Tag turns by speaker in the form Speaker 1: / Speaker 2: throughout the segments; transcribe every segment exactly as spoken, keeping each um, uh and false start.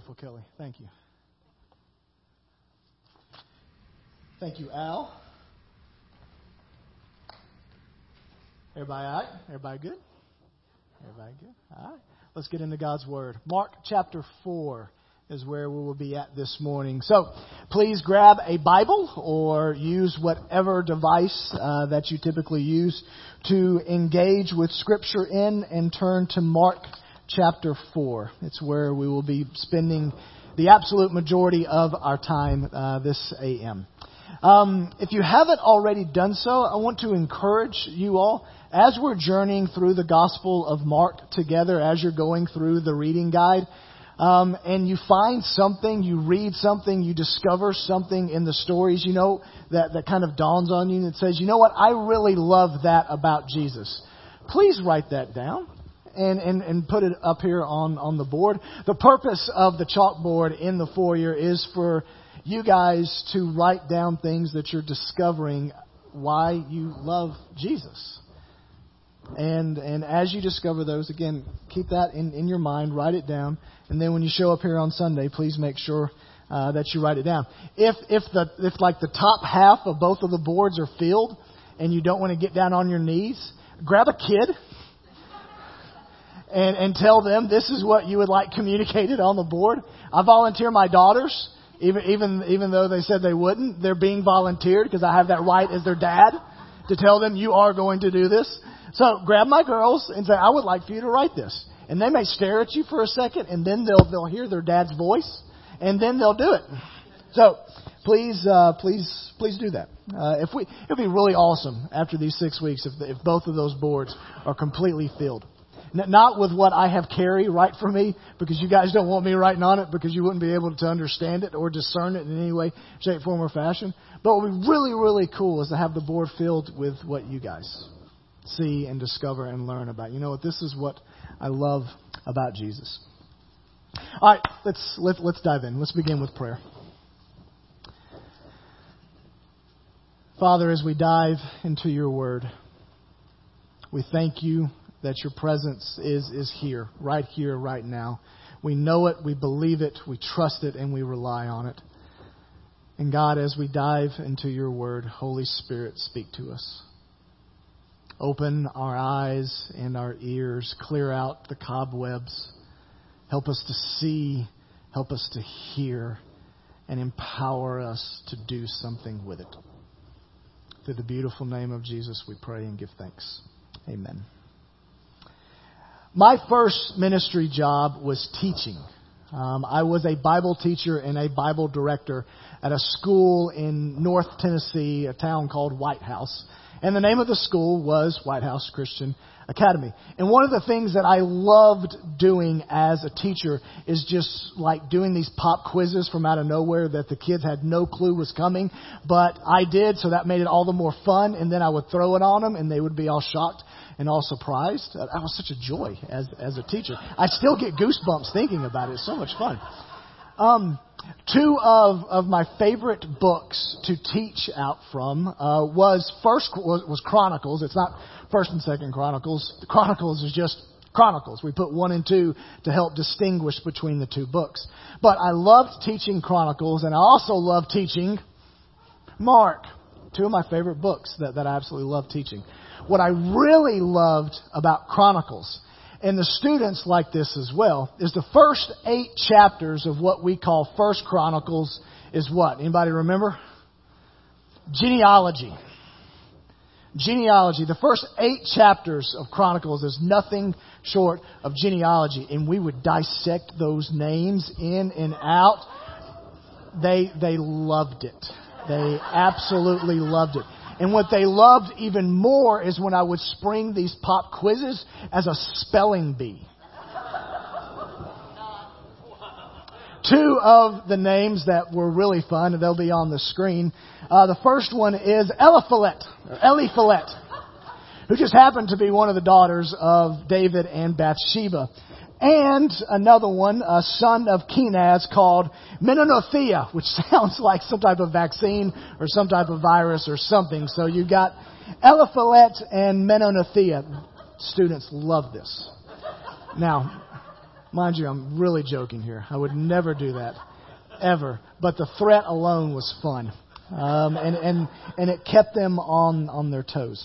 Speaker 1: Wonderful, Kelly. Thank you. Thank you, Al. Everybody all right? Everybody good? Everybody good? All right. Let's get into God's Word. Mark chapter four is where we will be at this morning. So please grab a Bible or use whatever device uh, that you typically use to engage with Scripture in and turn to Mark chapter four. It's where we will be spending the absolute majority of our time uh, this A M. Um, if you haven't already done so, I want to encourage you all, as we're journeying through the Gospel of Mark together, as you're going through the reading guide, um, and you find something, you read something, you discover something in the stories, you know, that, that kind of dawns on you and says, you know what, I really love that about Jesus. Please write that down. And, and, and put it up here on, on the board. The purpose of the chalkboard in the foyer is for you guys to write down things that you're discovering why you love Jesus. And and as you discover those, again, keep that in, in your mind, write it down. And then when you show up here on Sunday, please make sure uh, that you write it down. If if the if like the top half of both of the boards are filled and you don't want to get down on your knees, grab a kid. And, and tell them this is what you would like communicated on the board. I volunteer my daughters, even even even though they said they wouldn't. They're being volunteered because I have that right as their dad to tell them you are going to do this. So grab my girls and say, I would like for you to write this. And they may stare at you for a second, and then they'll they'll hear their dad's voice, and then they'll do it. So please uh, please please do that. Uh, if we it'd be really awesome after these six weeks if if both of those boards are completely filled. Not with what I have Carrie write for me, because you guys don't want me writing on it because you wouldn't be able to understand it or discern it in any way, shape, form, or fashion. But what would be really, really cool is to have the board filled with what you guys see and discover and learn about. You know what? This is what I love about Jesus. All right, let's let, let's dive in. Let's begin with prayer. Father, as we dive into your word, we thank you that your presence is, is here, right here, right now. We know it, we believe it, we trust it, and we rely on it. And God, as we dive into your word, Holy Spirit, speak to us. Open our eyes and our ears, clear out the cobwebs. Help us to see, help us to hear, and empower us to do something with it. Through the beautiful name of Jesus, we pray and give thanks. Amen. My first ministry job was teaching. Um, I was a Bible teacher and a Bible director at a school in North Tennessee, a town called White House. And the name of the school was White House Christian Academy. And one of the things that I loved doing as a teacher is just like doing these pop quizzes from out of nowhere that the kids had no clue was coming. But I did, so that made it all the more fun. And then I would throw it on them and they would be all shocked and all surprised. That was such a joy as as a teacher. I still get goosebumps thinking about it. It's so much fun. Um, two of, of my favorite books to teach out from uh, was first was, was Chronicles. It's not First and Second Chronicles. Chronicles is just Chronicles. We put one and two to help distinguish between the two books. But I loved teaching Chronicles, and I also loved teaching Mark. Two of my favorite books that, that I absolutely love teaching. What I really loved about Chronicles, and the students like this as well, is the first eight chapters of what we call First Chronicles is what? Anybody remember? Genealogy. Genealogy. The first eight chapters of Chronicles is nothing short of genealogy. And we would dissect those names in and out. They, they loved it. They absolutely loved it. And what they loved even more is when I would spring these pop quizzes as a spelling bee. Two of the names that were really fun, and they'll be on the screen. Uh, the first one is Eliphalet, or Eliphalet, who just happened to be one of the daughters of David and Bathsheba. And another one, a son of Kenaz, called Menonothiah, which sounds like some type of vaccine or some type of virus or something. So you got Eliphalet and Menonothiah. Students love this. Now, Mind you, I'm really joking here. I would never do that, ever. But the threat alone was fun. Um, and, and, and it kept them on, on their toes.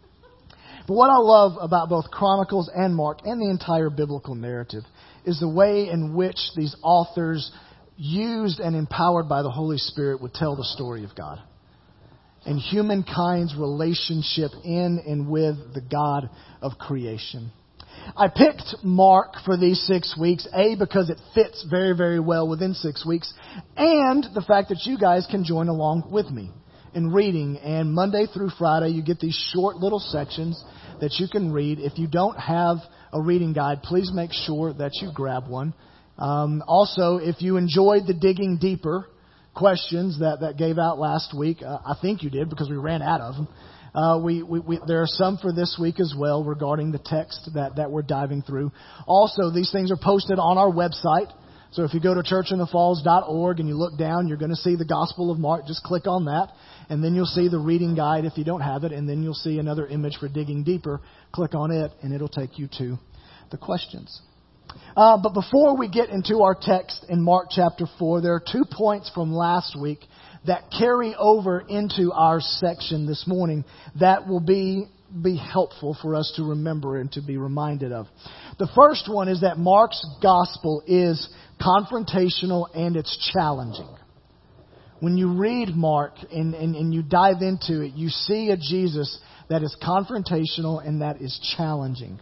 Speaker 1: But what I love about both Chronicles and Mark and the entire biblical narrative is the way in which these authors, used and empowered by the Holy Spirit, would tell the story of God and humankind's relationship in and with the God of creation. I picked Mark for these six weeks, A, because it fits very, very well within six weeks, and the fact that you guys can join along with me in reading. And Monday through Friday, you get these short little sections that you can read. If you don't have a reading guide, please make sure that you grab one. Um, also, if you enjoyed the Digging Deeper questions that, that gave out last week, uh, I think you did because we ran out of them. Uh, we, we, we, there are some for this week as well regarding the text that, that we're diving through. Also, these things are posted on our website. So if you go to church in the falls dot org and you look down, you're going to see the Gospel of Mark. Just click on that. And then you'll see the reading guide if you don't have it. And then you'll see another image for Digging Deeper. Click on it and it'll take you to the questions. Uh, but before we get into our text in Mark chapter four, there are two points from last week that carry over into our section this morning that will be be helpful for us to remember and to be reminded of. The first one is that Mark's gospel is confrontational and it's challenging. When you read Mark and, and, and you dive into it, you see a Jesus that is confrontational and that is challenging.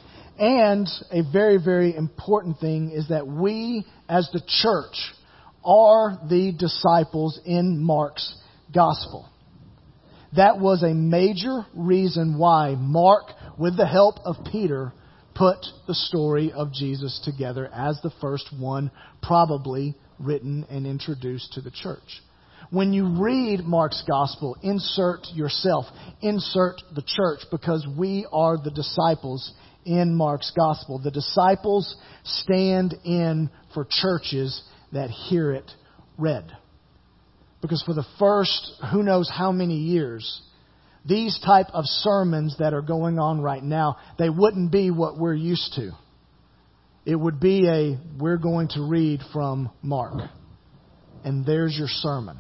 Speaker 1: And a very, very important thing is that we as the church are the disciples in Mark's gospel. That was a major reason why Mark, with the help of Peter, put the story of Jesus together as the first one probably written and introduced to the church. When you read Mark's gospel, insert yourself, insert the church, because we are the disciples in Mark's gospel. The disciples stand in for churches that hear it read. Because for the first who knows how many years, these type of sermons that are going on right now, they wouldn't be what we're used to. It would be a, we're going to read from Mark. And there's your sermon.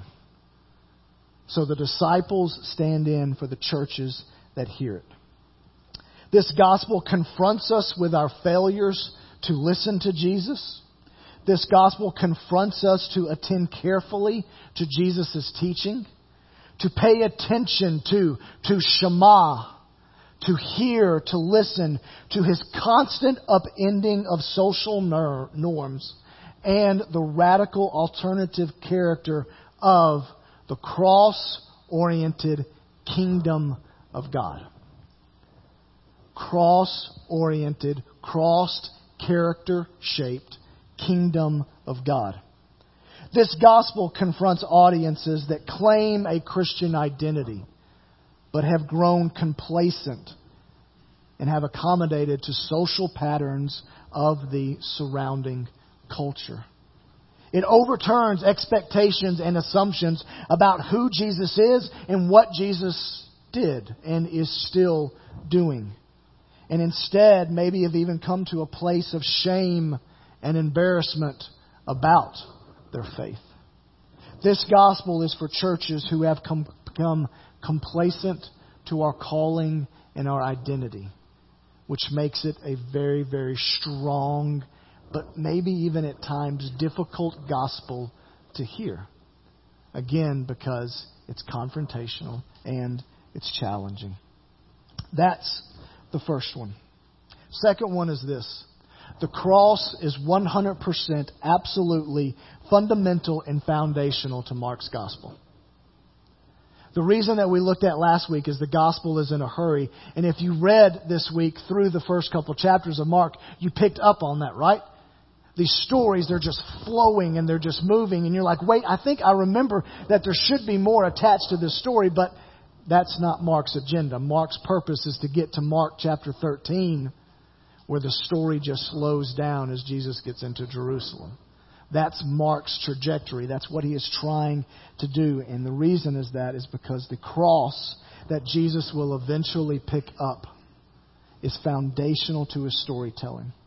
Speaker 1: So the disciples stand in for the churches that hear it. This gospel confronts us with our failures to listen to Jesus. This gospel confronts us to attend carefully to Jesus' teaching, to pay attention to, to Shema, to hear, to listen to His constant upending of social norms and the radical alternative character of the cross-oriented kingdom of God. Cross-oriented, cross-character-shaped kingdom of God. This gospel confronts audiences that claim a Christian identity, but have grown complacent and have accommodated to social patterns of the surrounding culture. It overturns expectations and assumptions about who Jesus is and what Jesus did and is still doing. And instead, maybe have even come to a place of shame and embarrassment about their faith. This gospel is for churches who have com- become complacent to our calling and our identity, which makes it a very, very strong, but maybe even at times difficult gospel to hear. Again, because it's confrontational and it's challenging. That's the first one. Second one is this. The cross is one hundred percent absolutely fundamental and foundational to Mark's gospel. The reason that we looked at last week is the gospel is in a hurry. And if you read this week through the first couple chapters of Mark, you picked up on that, right? These stories, they're just flowing and they're just moving. And you're like, wait, I think I remember that there should be more attached to this story, but that's not Mark's agenda. Mark's purpose is to get to Mark chapter thirteen, where the story just slows down as Jesus gets into Jerusalem. That's Mark's trajectory. That's what he is trying to do. And the reason is that is because the cross that Jesus will eventually pick up is foundational to his storytelling.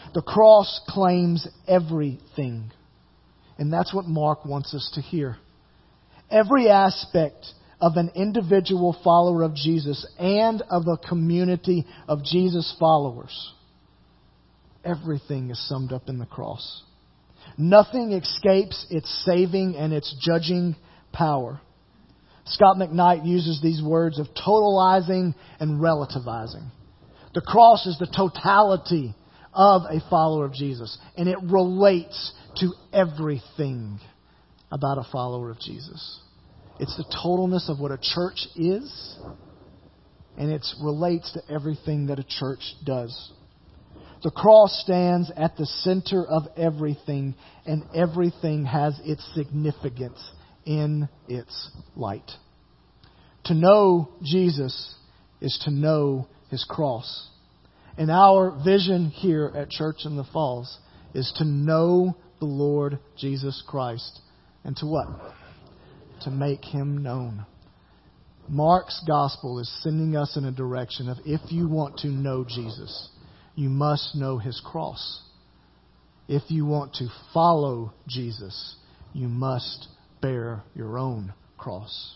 Speaker 1: The cross claims everything. And that's what Mark wants us to hear. Every aspect of an individual follower of Jesus and of a community of Jesus followers. Everything is summed up in the cross. Nothing escapes its saving and its judging power. Scott McKnight uses these words of totalizing and relativizing. The cross is the totality of a follower of Jesus, and it relates to everything about a follower of Jesus. It's the totalness of what a church is, and it relates to everything that a church does. The cross stands at the center of everything, and everything has its significance in its light. To know Jesus is to know His cross. And our vision here at Church in the Falls is to know the Lord Jesus Christ. And to what? To make Him known. Mark's gospel is sending us in a direction of, if you want to know Jesus, you must know His cross. If you want to follow Jesus, you must bear your own cross.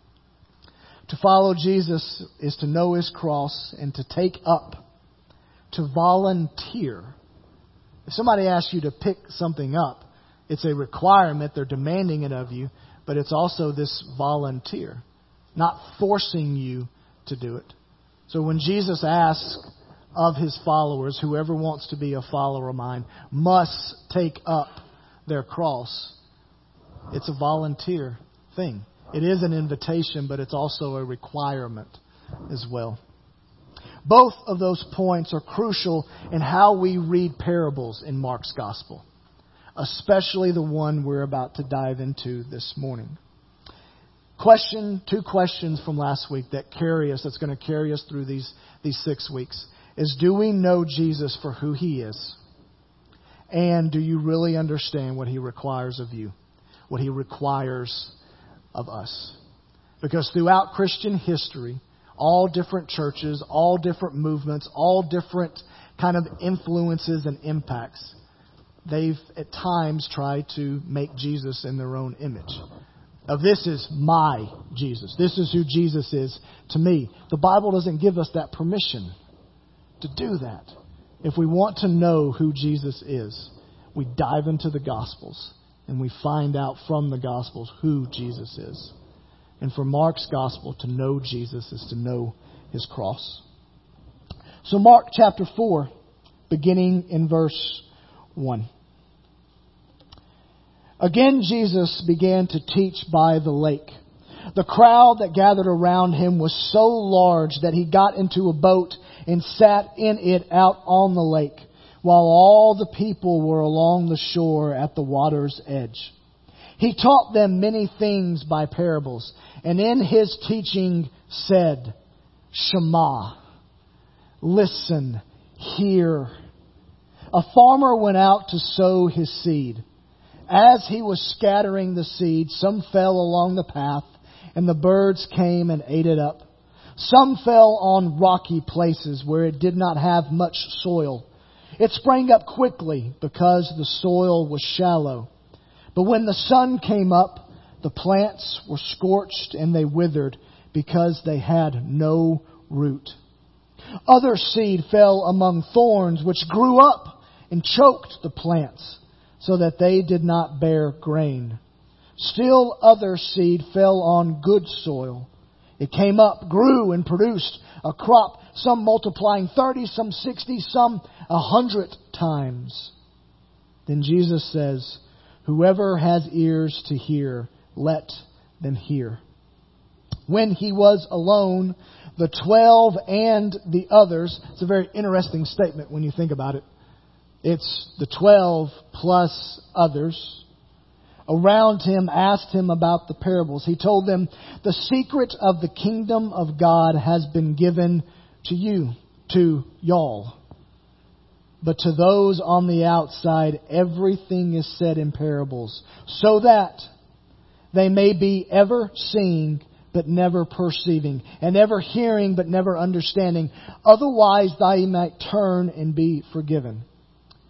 Speaker 1: To follow Jesus is to know His cross and to take up, to volunteer. If somebody asks you to pick something up, it's a requirement. They're demanding it of you, but it's also this volunteer, not forcing you to do it. So when Jesus asks of His followers, whoever wants to be a follower of mine must take up their cross. It's a volunteer thing. It is an invitation, but it's also a requirement as well. Both of those points are crucial in how we read parables in Mark's gospel, especially the one we're about to dive into this morning. Question, two questions from last week that carry us, that's going to carry us through these, these six weeks, is, do we know Jesus for who He is? And do you really understand what He requires of you? What He requires of us? Because throughout Christian history, all different churches, all different movements, all different kind of influences and impacts, they've at times tried to make Jesus in their own image. Of this is my Jesus. This is who Jesus is to me. The Bible doesn't give us that permission to do that. If we want to know who Jesus is, we dive into the Gospels and we find out from the Gospels who Jesus is. And for Mark's Gospel, to know Jesus is to know His cross. So Mark chapter four, beginning in verse one. Again, Jesus began to teach by the lake. The crowd that gathered around Him was so large that He got into a boat and sat in it out on the lake, while all the people were along the shore at the water's edge. He taught them many things by parables, and in His teaching said, Shema, listen, hear. A farmer went out to sow his seed. As he was scattering the seed, some fell along the path, and the birds came and ate it up. Some fell on rocky places where it did not have much soil. It sprang up quickly because the soil was shallow. But when the sun came up, the plants were scorched and they withered because they had no root. Other seed fell among thorns, which grew up and choked the plants, so that they did not bear grain. Still other seed fell on good soil. It came up, grew, and produced a crop, some multiplying thirty, some sixty, some a hundred times. Then Jesus says, whoever has ears to hear, let them hear. When He was alone, the twelve and the others, it's a very interesting statement when you think about it. It's the twelve plus others around Him asked Him about the parables. He told them, the secret of the kingdom of God has been given to you, to y'all. But to those on the outside, everything is said in parables, so that they may be ever seeing but never perceiving, and ever hearing but never understanding. Otherwise they might turn and be forgiven.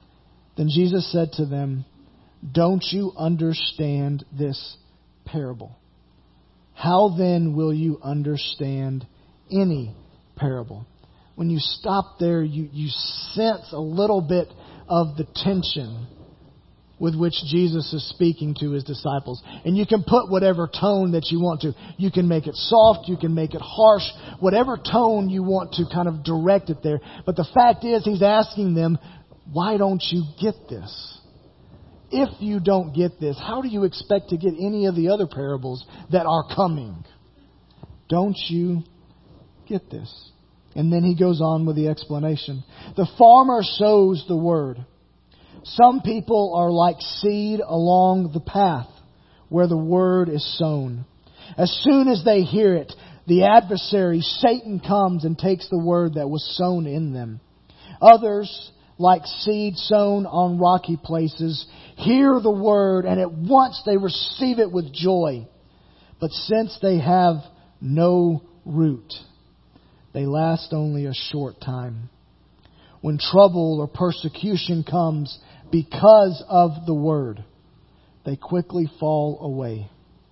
Speaker 1: Then Jesus said to them, "Don't you understand this parable? How then will you understand any parable?" When you stop there, you, you sense a little bit of the tension with which Jesus is speaking to His disciples. And you can put whatever tone that you want to. You can make it soft, you can make it harsh, whatever tone you want to kind of direct it there. But the fact is, He's asking them, why don't you get this? If you don't get this, how do you expect to get any of the other parables that are coming? Don't you get this? And then He goes on with the explanation. The farmer sows the word. Some people are like seed along the path where the word is sown. As soon as they hear it, the adversary, Satan, comes and takes the word that was sown in them. Others, like seed sown on rocky places, hear the word and at once they receive it with joy. But since they have no root, they last only a short time. When trouble or persecution comes because of the word, they quickly fall away.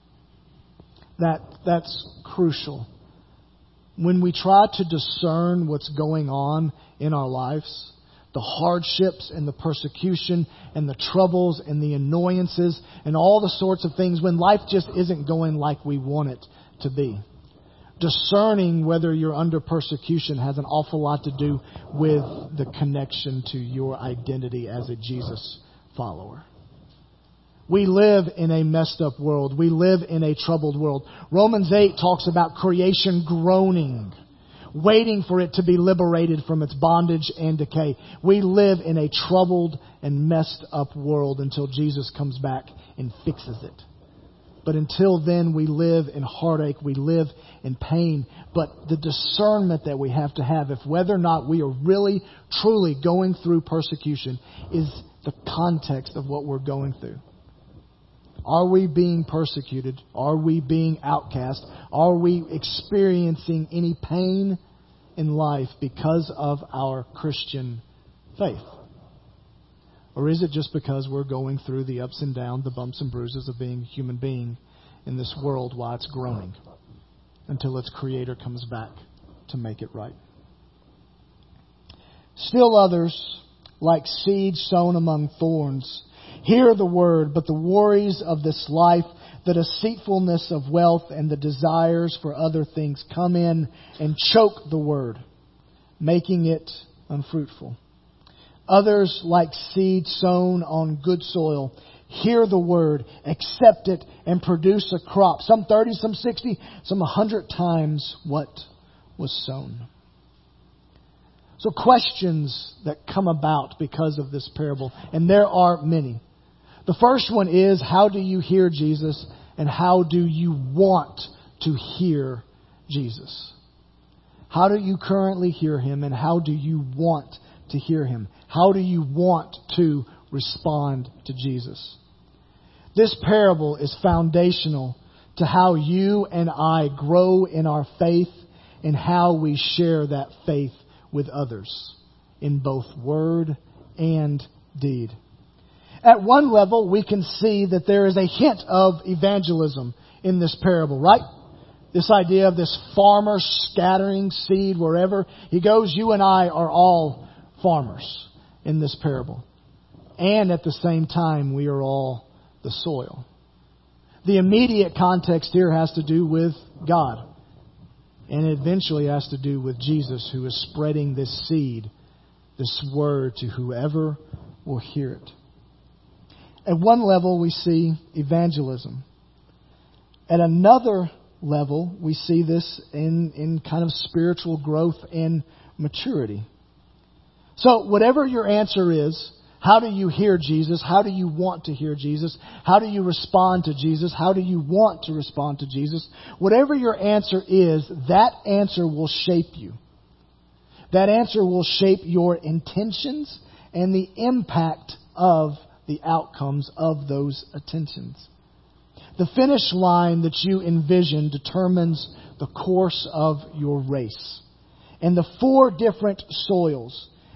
Speaker 1: That, that's crucial. When we try to discern what's going on in our lives, the hardships and the persecution and the troubles and the annoyances and all the sorts of things, when life just isn't going like we want it to be. Discerning whether you're under persecution has an awful lot to do with the connection to your identity as a Jesus follower. We live in a messed up world. We live in a troubled world. Romans eight talks about creation groaning, waiting for it to be liberated from its bondage and decay. We live in a troubled and messed up world until Jesus comes back and fixes it. But until then, we live in heartache, we live in pain. But the discernment that we have to have, if whether or not we are really, truly going through persecution, is the context of what we're going through. Are we being persecuted? Are we being outcast? Are we experiencing any pain in life because of our Christian faith? Or is it just because we're going through the ups and downs, the bumps and bruises of being a human being in this world while it's groaning until its Creator comes back to make it right? Still others, like seed sown among thorns, hear the word, but the worries of this life, the deceitfulness of wealth, and the desires for other things come in and choke the word, making it unfruitful. Others, like seed sown on good soil, hear the word, accept it, and produce a crop. Some thirty, some sixty, some a hundred times what was sown. So questions that come about because of this parable, and there are many. The first one is, how do you hear Jesus, and how do you want to hear Jesus? How do you currently hear Him, and how do you want to hear Him? How do you want to respond to Jesus? This parable is foundational to how you and I grow in our faith and how we share that faith with others in both word and deed. At one level, we can see that there is a hint of evangelism in this parable, right? This idea of this farmer scattering seed wherever he goes. You and I are all farmers in this parable. And at the same time, we are all the soil. The immediate context here has to do with God. And it eventually has to do with Jesus, who is spreading this seed, this word, to whoever will hear it. At one level, we see evangelism. At another level, we see this in, in kind of spiritual growth and maturity. So whatever your answer is, how do you hear Jesus? How do you want to hear Jesus? How do you respond to Jesus? How do you want to respond to Jesus? Whatever your answer is, that answer will shape you. That answer will shape your intentions and the impact of the outcomes of those intentions. The finish line that you envision determines the course of your race. And the four different soils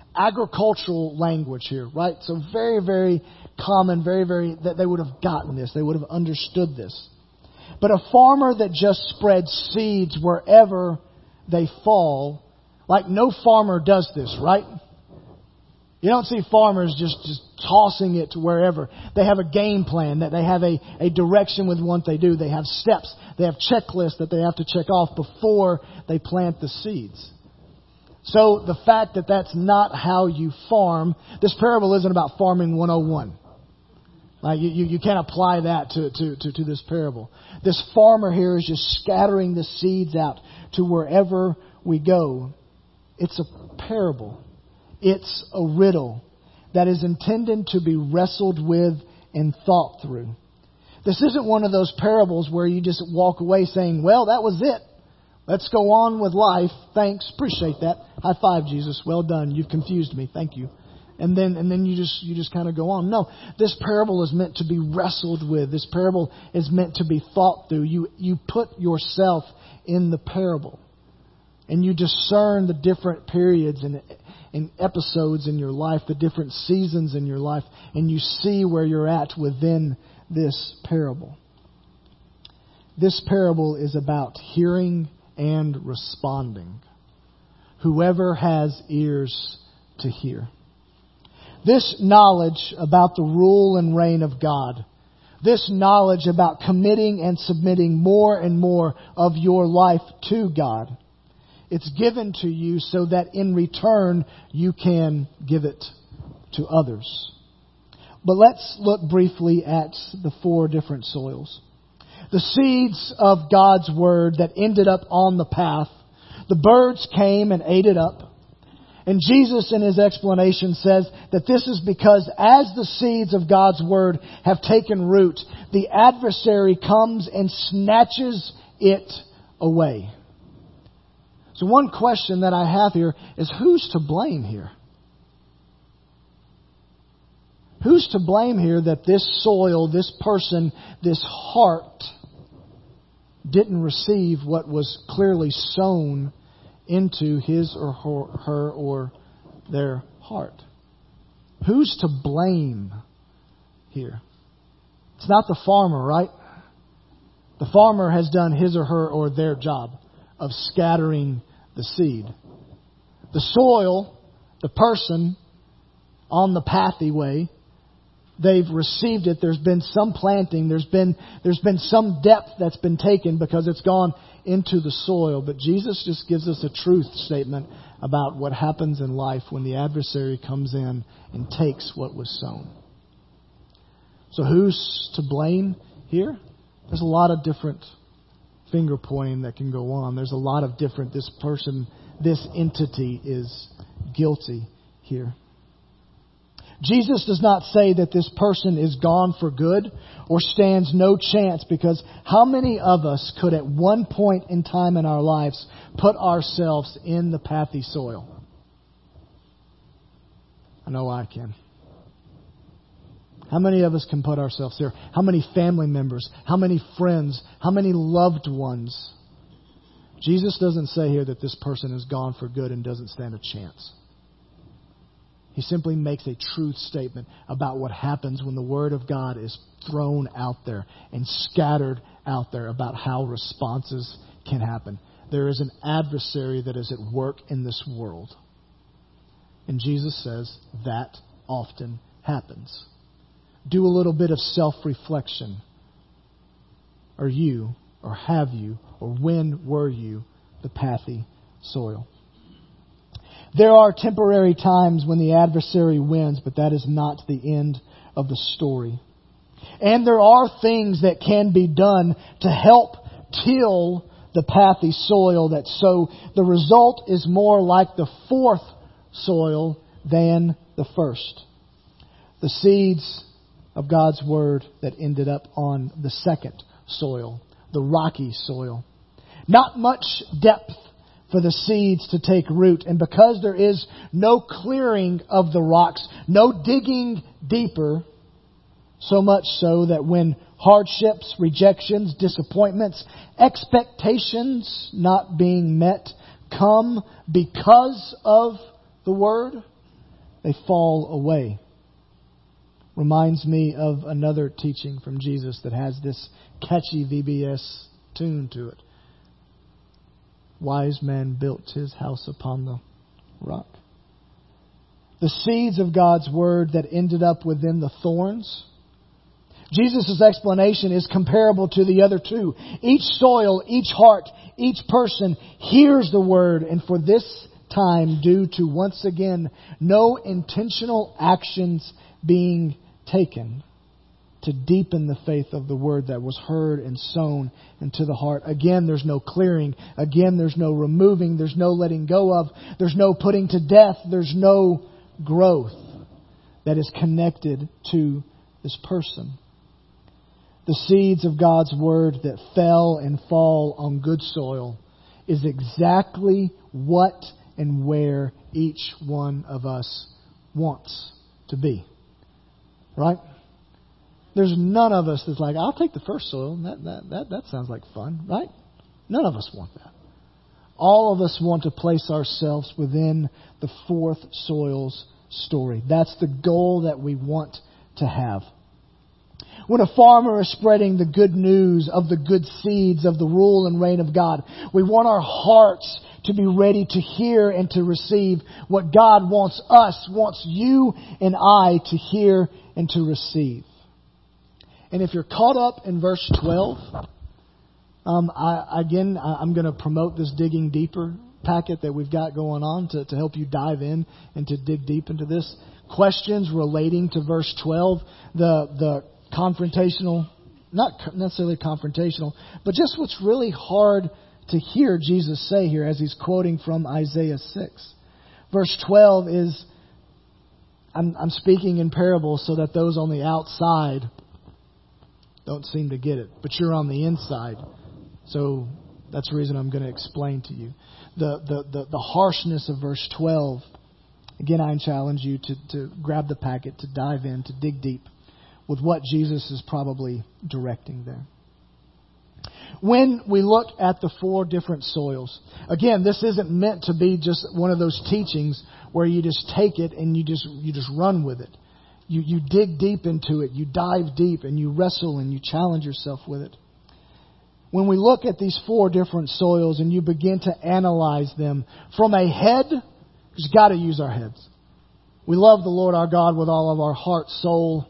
Speaker 1: agricultural language here, right? So very, very common, very, very, that they would have gotten this. They would have understood this. But a farmer that just spreads seeds wherever they fall, like no farmer does this, right? You don't see farmers just, just tossing it to wherever. They have a game plan, that they have a, a direction with what they do. They have steps. They have checklists that they have to check off before they plant the seeds. So the fact that that's not how you farm, this parable isn't about farming one oh one. Like you, you, you can't apply that to, to, to, to this parable. This farmer here is just scattering the seeds out to wherever we go. It's a parable. It's a riddle that is intended to be wrestled with and thought through. This isn't one of those parables where you just walk away saying, well, that was it. Let's go on with life. Thanks. Appreciate that. High five, Jesus. Well done. You've confused me. Thank you. And then and then you just you just kind of go on. No, this parable is meant to be wrestled with. This parable is meant to be thought through. You you put yourself in the parable. And you discern the different periods and, and episodes in your life, the different seasons in your life, and you see where you're at within this parable. This parable is about hearing and responding. Whoever has ears to hear. This knowledge about the rule and reign of God, this knowledge about committing and submitting more and more of your life to God, it's given to you so that in return you can give it to others. But let's look briefly at the four different soils. The seeds of God's Word that ended up on the path. The birds came and ate it up. And Jesus in His explanation says that this is because as the seeds of God's Word have taken root, the adversary comes and snatches it away. So one question that I have here is, who's to blame here? Who's to blame here that this soil, this person, this heart didn't receive what was clearly sown into his or her, her or their heart? Who's to blame here? It's not the farmer, right? The farmer has done his or her or their job of scattering the seed. The soil, the person on the pathway, they've received it. There's been some planting. There's been there's been some depth that's been taken because it's gone into the soil. But Jesus just gives us a truth statement about what happens in life when the adversary comes in and takes what was sown. So who's to blame here? There's a lot of different finger pointing that can go on. There's a lot of different, this person, this entity is guilty here. Jesus does not say that this person is gone for good or stands no chance, because how many of us could at one point in time in our lives put ourselves in the pathy soil? I know I can. How many of us can put ourselves there? How many family members? How many friends? How many loved ones? Jesus doesn't say here that this person is gone for good and doesn't stand a chance. He simply makes a truth statement about what happens when the Word of God is thrown out there and scattered out there about how responses can happen. There is an adversary that is at work in this world. And Jesus says that often happens. Do a little bit of self-reflection. Are you, or have you, or when were you the pathy soil? There are temporary times when the adversary wins, but that is not the end of the story. And there are things that can be done to help till the pathy soil, that so the result is more like the fourth soil than the first. The seeds of God's Word that ended up on the second soil, the rocky soil. Not much depth for the seeds to take root. And because there is no clearing of the rocks, no digging deeper, so much so that when hardships, rejections, disappointments, expectations not being met come because of the Word, they fall away. Reminds me of another teaching from Jesus that has this catchy V B S tune to it. Wise man built his house upon the rock. The seeds of God's Word that ended up within the thorns. Jesus' explanation is comparable to the other two. Each soil, each heart, each person hears the Word, and for this time, due to once again no intentional actions being taken to deepen the faith of the Word that was heard and sown into the heart. Again, there's no clearing. Again, there's no removing. There's no letting go of. There's no putting to death. There's no growth that is connected to this person. The seeds of God's Word that fell and fall on good soil is exactly what and where each one of us wants to be. Right? There's none of us that's like, I'll take the first soil. That, that, that, that sounds like fun. Right? None of us want that. All of us want to place ourselves within the fourth soil's story. That's the goal that we want to have. When a farmer is spreading the good news of the good seeds of the rule and reign of God, we want our hearts to be ready to hear and to receive what God wants us, wants you and I to hear and to receive. And if you're caught up in verse twelve, um, I, again, I'm going to promote this Digging Deeper packet that we've got going on to, to help you dive in and to dig deep into this. Questions relating to verse twelve, the the confrontational, not necessarily confrontational, but just what's really hard to hear Jesus say here as he's quoting from Isaiah six. Verse twelve is, I'm, I'm speaking in parables so that those on the outside don't seem to get it, but you're on the inside. So that's the reason I'm going to explain to you. The, the, the, the harshness of verse twelve, again, I challenge you to, to grab the packet, to dive in, to dig deep with what Jesus is probably directing there. When we look at the four different soils, again, this isn't meant to be just one of those teachings where you just take it and you just you just run with it. You you dig deep into it, you dive deep, and you wrestle and you challenge yourself with it. When we look at these four different soils and you begin to analyze them from a head, we've got to use our heads. We love the Lord our God with all of our heart, soul,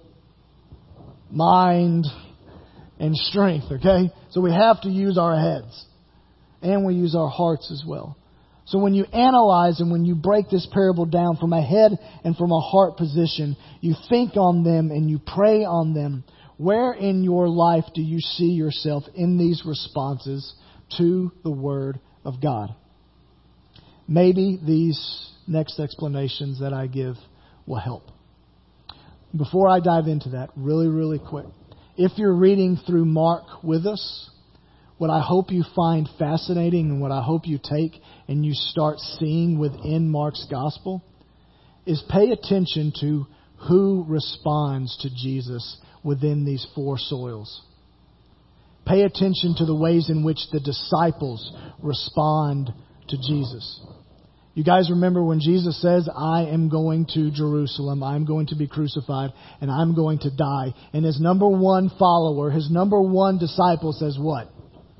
Speaker 1: mind, and strength, okay? So we have to use our heads. And we use our hearts as well. So when you analyze and when you break this parable down from a head and from a heart position, you think on them and you pray on them. Where in your life do you see yourself in these responses to the Word of God? Maybe these next explanations that I give will help. Before I dive into that, really, really quick, if you're reading through Mark with us, what I hope you find fascinating and what I hope you take and you start seeing within Mark's gospel is pay attention to who responds to Jesus within these four soils. Pay attention to the ways in which the disciples respond to Jesus. You guys remember when Jesus says, I am going to Jerusalem, I'm going to be crucified, and I'm going to die. And his number one follower, his number one disciple says what?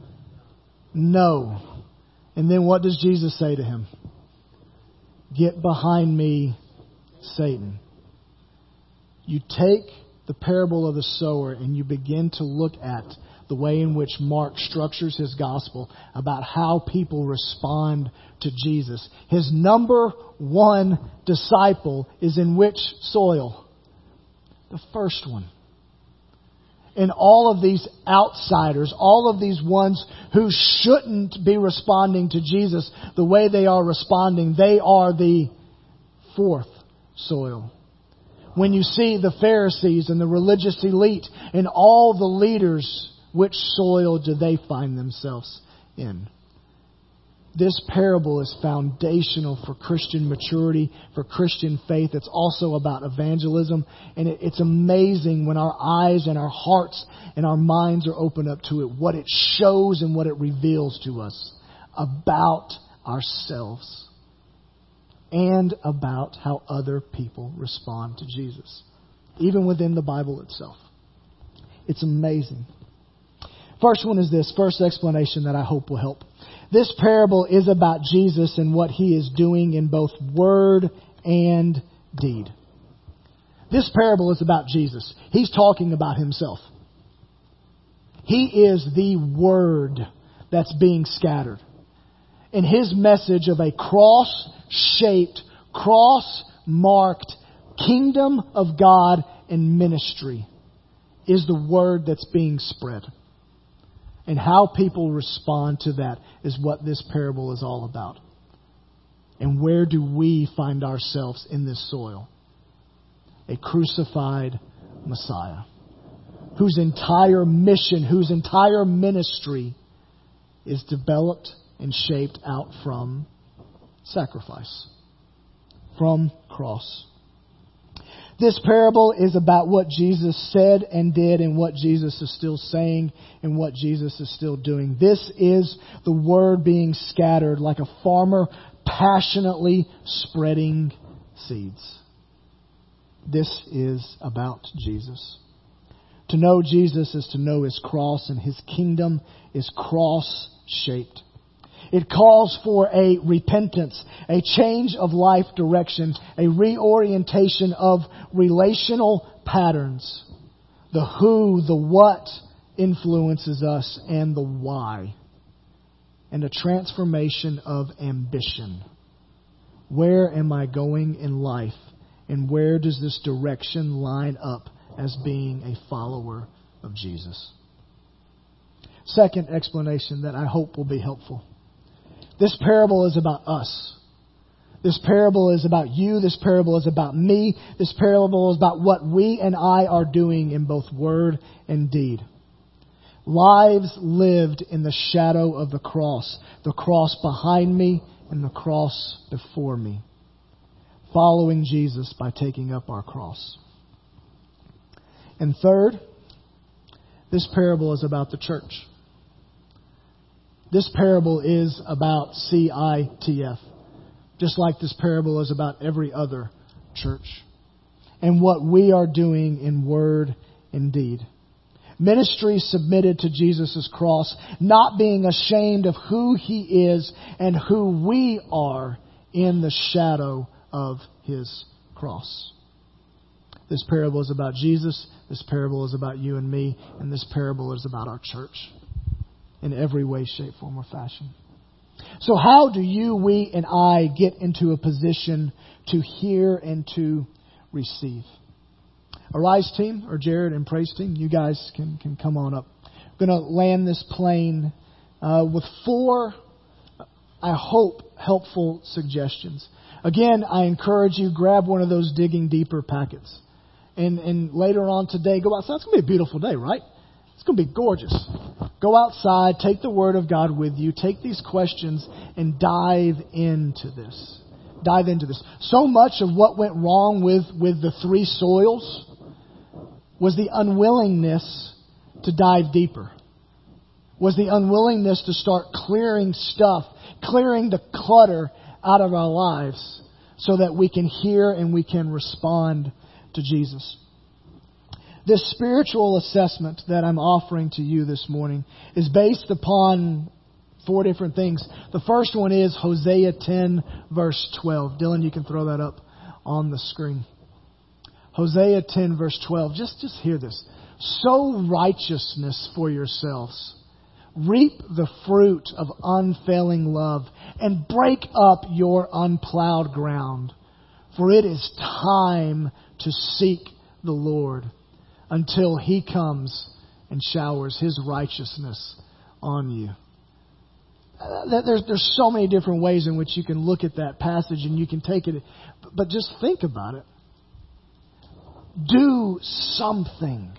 Speaker 1: No. And then what does Jesus say to him? Get behind me, Satan. You take the parable of the sower and you begin to look at the way in which Mark structures his gospel about how people respond to Jesus. His number one disciple is in which soil? The first one. And all of these outsiders, all of these ones who shouldn't be responding to Jesus the way they are responding, they are the fourth soil. When you see the Pharisees and the religious elite and all the leaders, which soil do they find themselves in? This parable is foundational for Christian maturity, for Christian faith. It's also about evangelism. And it, it's amazing when our eyes and our hearts and our minds are open up to it, what it shows and what it reveals to us about ourselves. and about how other people respond to Jesus, even within the Bible itself. It's amazing. First one is this, first explanation that I hope will help. This parable is about Jesus and what He is doing in both word and deed. This parable is about Jesus. He's talking about Himself. He is the Word that's being scattered. And His message of a cross-shaped, cross-marked kingdom of God and ministry is the Word that's being spread. And how people respond to that is what this parable is all about. And where do we find ourselves in this soil? A crucified Messiah, whose entire mission, whose entire ministry is developed and shaped out from sacrifice, from cross. This parable is about what Jesus said and did and what Jesus is still saying and what Jesus is still doing. This is the Word being scattered like a farmer passionately spreading seeds. This is about Jesus. To know Jesus is to know His cross, and His kingdom is cross-shaped. It calls for a repentance, a change of life direction, a reorientation of relational patterns. The who, the what influences us, and the why. And a transformation of ambition. Where am I going in life? And where does this direction line up as being a follower of Jesus? Second explanation that I hope will be helpful. This parable is about us. This parable is about you. This parable is about me. This parable is about what we and I are doing in both word and deed. Lives lived in the shadow of the cross. The cross behind me and the cross before me. Following Jesus by taking up our cross. And third, this parable is about the church. This parable is about C I T F. Just like this parable is about every other church. And what we are doing in word and deed. Ministry submitted to Jesus' cross, not being ashamed of who He is and who we are in the shadow of His cross. This parable is about Jesus. This parable is about you and me. And this parable is about our church. In every way, shape, form, or fashion. So how do you, we, and I get into a position to hear and to receive? Arise team, or Jared and Praise team, you guys can, can come on up. I'm going to land this plane uh, with four, I hope, helpful suggestions. Again, I encourage you, grab one of those Digging Deeper packets. And, and later on today, go outside. It's going to be a beautiful day, right? It's going to be gorgeous. Go outside, take the Word of God with you, take these questions and dive into this. Dive into this. So much of what went wrong with, with the three soils was the unwillingness to dive deeper. Was the unwillingness to start clearing stuff, clearing the clutter out of our lives so that we can hear and we can respond to Jesus. This spiritual assessment that I'm offering to you this morning is based upon four different things. The first one is Hosea ten, verse twelve. Dylan, you can throw that up on the screen. Hosea ten, verse twelve. Just, just hear this. Sow righteousness for yourselves. Reap the fruit of unfailing love and break up your unplowed ground. For it is time to seek the Lord until He comes and showers His righteousness on you. Uh, there's, there's so many different ways in which you can look at that passage and you can take it. But just think about it. Do something.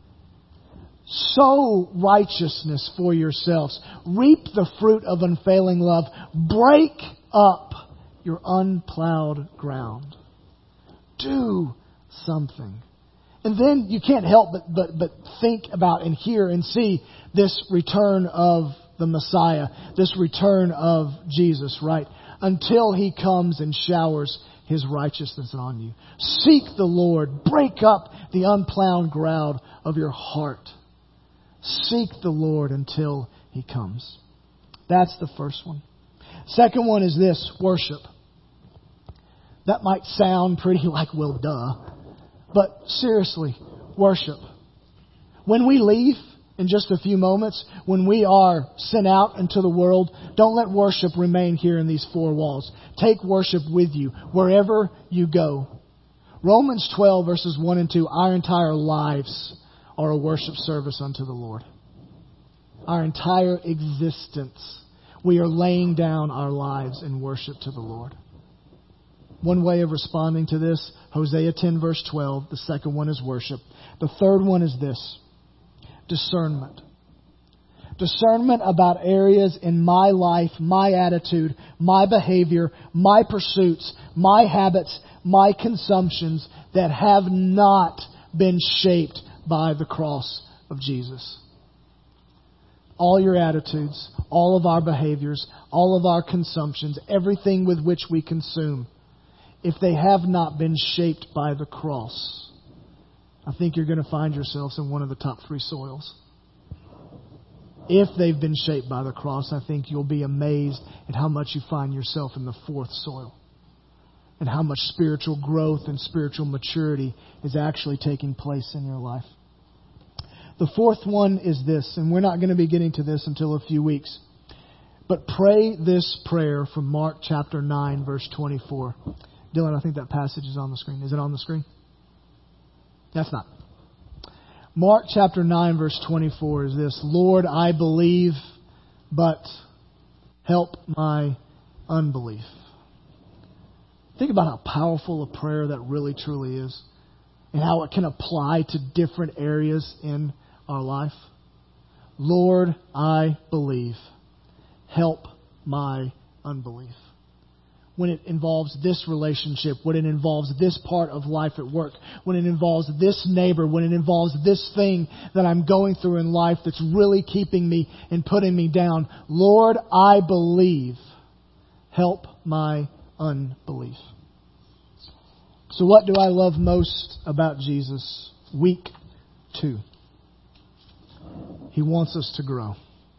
Speaker 1: Sow righteousness for yourselves. Reap the fruit of unfailing love. Break up your unplowed ground. Do something. And then you can't help but, but, but think about and hear and see this return of the Messiah, this return of Jesus, right? until He comes and showers His righteousness on you. Seek the Lord. Break up the unplowed ground of your heart. Seek the Lord until He comes. That's the first one. Second one is this, worship. That might sound pretty like, well, duh. But seriously, worship. When we leave in just a few moments, when we are sent out into the world, don't let worship remain here in these four walls. Take worship with you wherever you go. Romans twelve verses one and two, our entire lives are a worship service unto the Lord. Our entire existence, we are laying down our lives in worship to the Lord. One way of responding to this, Hosea ten verse twelve. The second one is worship. The third one is this, discernment. Discernment about areas in my life, my attitude, my behavior, my pursuits, my habits, my consumptions that have not been shaped by the cross of Jesus. All your attitudes, all of our behaviors, all of our consumptions, everything with which we consume, if they have not been shaped by the cross, I think you're going to find yourselves in one of the top three soils. If they've been shaped by the cross, I think you'll be amazed at how much you find yourself in the fourth soil. And how much spiritual growth and spiritual maturity is actually taking place in your life. The fourth one is this, and we're not going to be getting to this until a few weeks. But pray this prayer from Mark chapter nine, verse twenty-four. Dylan, I think that passage is on the screen. Is it on the screen? That's not. Mark chapter nine, verse twenty-four is this. Lord, I believe, but help my unbelief. Think about how powerful a prayer that really truly is. And how it can apply to different areas in our life. Lord, I believe. Help my unbelief. When it involves this relationship, when it involves this part of life at work, when it involves this neighbor, when it involves this thing that I'm going through in life that's really keeping me and putting me down. Lord, I believe. Help my unbelief. So what do I love most about Jesus? Week two. He wants us to grow.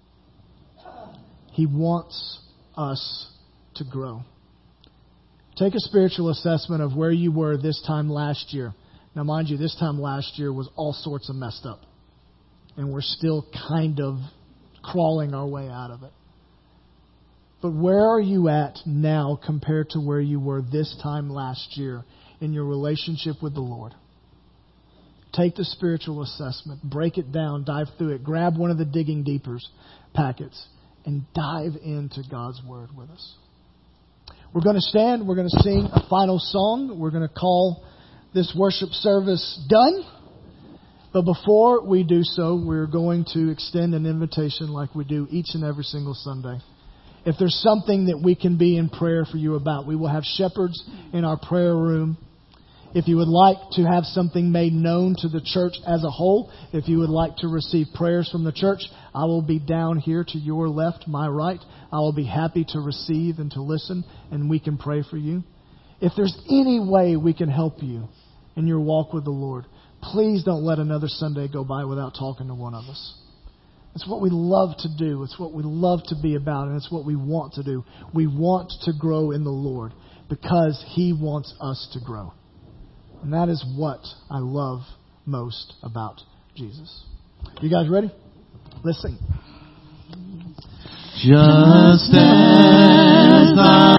Speaker 1: He wants us to grow. Take a spiritual assessment of where you were this time last year. Now, mind you, this time last year was all sorts of messed up. And we're still kind of crawling our way out of it. But where are you at now compared to where you were this time last year in your relationship with the Lord? Take the spiritual assessment, break it down, dive through it, grab one of the Digging Deepers packets, and dive into God's Word with us. We're going to stand. We're going to sing a final song. We're going to call this worship service done. But before we do so, we're going to extend an invitation like we do each and every single Sunday. If there's something that we can be in prayer for you about, we will have shepherds in our prayer room. If you would like to have something made known to the church as a whole, if you would like to receive prayers from the church, I will be down here to your left, my right. I will be happy to receive and to listen, and we can pray for you. If there's any way we can help you in your walk with the Lord, please don't let another Sunday go by without talking to one of us. It's what we love to do. It's what we love to be about, and it's what we want to do. We want to grow in the Lord because He wants us to grow. And that is what I love most about Jesus. You guys ready? Let's sing.
Speaker 2: Just as I